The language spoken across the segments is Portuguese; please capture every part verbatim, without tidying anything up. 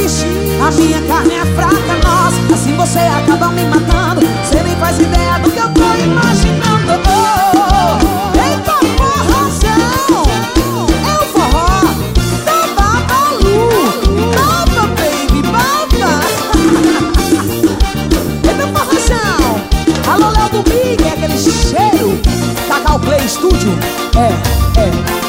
Vixe, a minha carne é fraca, nossa, assim você acaba me matando. Você nem faz ideia do que eu tô imaginando. Oh, oh, oh. Eita forrozão, é o forró da Babalu. Baba, baby, baba. Eita forrozão. Alô, Léo do Big, é aquele cheiro. Cacau Play Studio, é, é.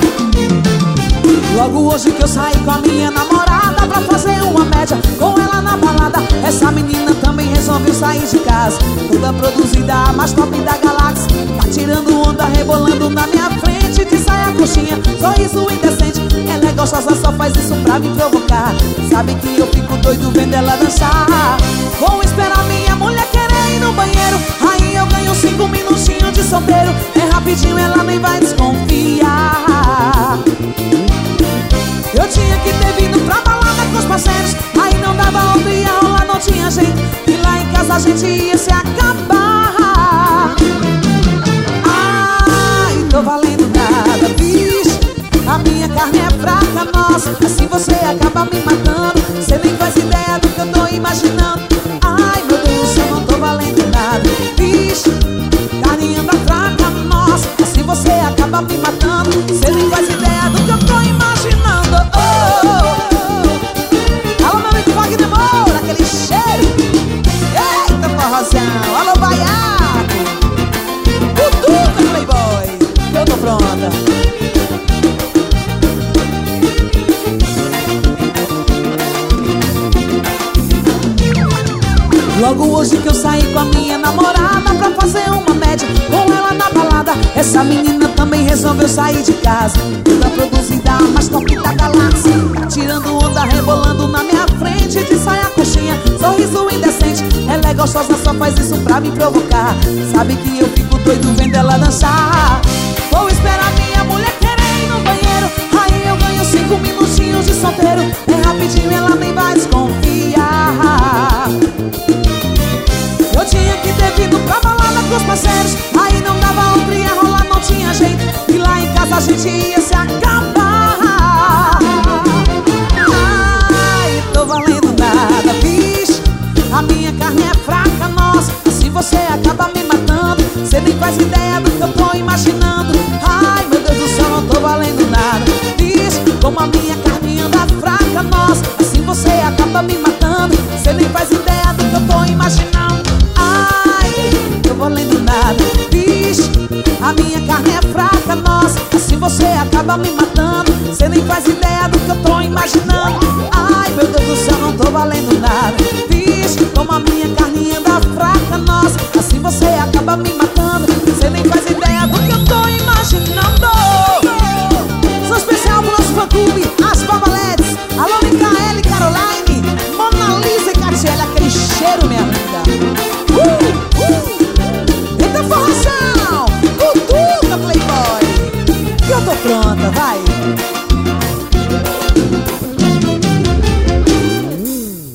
Logo hoje que eu saí com a minha namorada pra fazer uma média com ela na balada, essa menina também resolveu sair de casa, toda produzida, a mais top da galáxia. Tá tirando onda, rebolando na minha frente, de saia coxinha, sorriso indecente. Ela é gostosa, só faz isso pra me provocar. Sabe que eu fico doido vendo ela dançar. Vou esperar minha mulher querer ir no banheiro, aí eu ganho cinco minutinhos de solteiro. É rapidinho, ela nem vai desconfiar. Eu tinha que ter vindo pra balada com os parceiros, aí não dava outra, ia rolar, não tinha jeito. E lá em casa a gente ia se acabar. Ai, tô valendo nada, bicho. A minha carne é fraca, nossa, assim você acaba me matando. Você nem faz ideia do que eu tô imaginando. Ai, meu Deus, eu não tô valendo nada, bicho. Carne anda fraca, nossa, assim você acaba me matando. Você nem faz ideia do que eu tô imaginando. Oh, oh, oh. Alô, meu amigo Wagner Moura, aquele cheiro. Eita forrozão, alô Baiaco, Cutuca, Playboy, eu tô pronta. Logo hoje que eu saí com a minha namorada pra fazer uma média com ela na balada, essa menina também resolveu sair de casa, toda produzida, a mais top da galáxia. Tá tirando onda, rebolando na minha frente, de saia coxinha, sorriso indecente. Ela é gostosa, só faz isso pra me provocar. Sabe que eu fico doido vendo ela dançar. Vou esperar minha mulher querer ir no banheiro, aí eu ganho cinco minutinhos de solteiro. É rapidinho, ela nem vai desconfiar. Eu tinha que ter vindo pra balada com os parceiros, aí não dava outra, ia rolar, não tinha jeito. E lá em casa a gente ia se acabar. Ai, tô valendo nada, bicho. A minha carne é fraca, nossa, assim você acaba me matando. Você nem faz ideia do que eu tô imaginando. Ai, meu Deus do céu, não tô valendo nada, bicho. Como a minha carne anda fraca, nossa, assim você acaba me matando. Você nem faz ideia do que eu tô imaginando. Tô valendo nada, bicho. A minha carne é fraca, nossa, assim você acaba me matando. Você nem faz ideia do que eu tô imaginando. Ai, meu Deus do céu, não tô valendo nada, bicho. Como a minha carne